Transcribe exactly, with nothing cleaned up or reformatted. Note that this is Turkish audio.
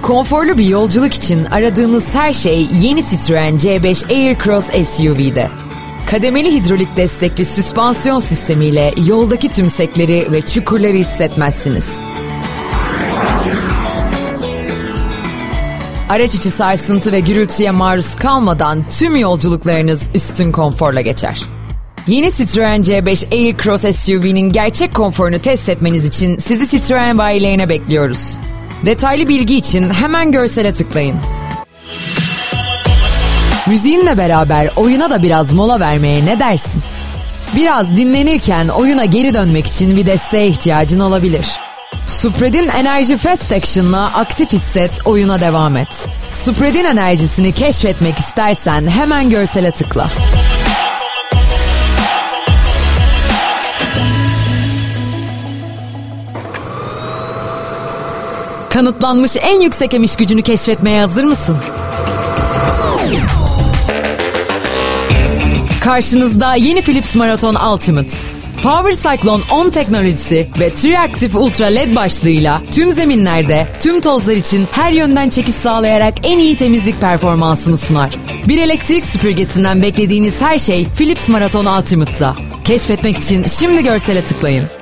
Konforlu bir yolculuk için aradığınız her şey yeni Citroen C beş Aircross S U V'de. Kademeli hidrolik destekli süspansiyon sistemiyle yoldaki tümsekleri ve çukurları hissetmezsiniz. Araç içi sarsıntı ve gürültüye maruz kalmadan tüm yolculuklarınız üstün konforla geçer. Yeni Citroen C beş Aircross S U V'nin gerçek konforunu test etmeniz için sizi Citroen bayilerine bekliyoruz. Detaylı bilgi için hemen görsele tıklayın. Müziğinle beraber oyuna da biraz mola vermeye ne dersin? Biraz dinlenirken oyuna geri dönmek için bir desteğe ihtiyacın olabilir. Supredin Enerji Fast Action'la aktif hisset, oyuna devam et. Supredin enerjisini keşfetmek istersen hemen görsele tıkla. Kanıtlanmış en yüksek emiş gücünü keşfetmeye hazır mısın? Karşınızda yeni Philips Marathon Ultimate. Power Cyclone on teknolojisi ve Triactive Ultra L E D başlığıyla tüm zeminlerde, tüm tozlar için her yönden çekiş sağlayarak en iyi temizlik performansını sunar. Bir elektrik süpürgesinden beklediğiniz her şey Philips Marathon Ultimate'ta. Keşfetmek için şimdi görsele tıklayın.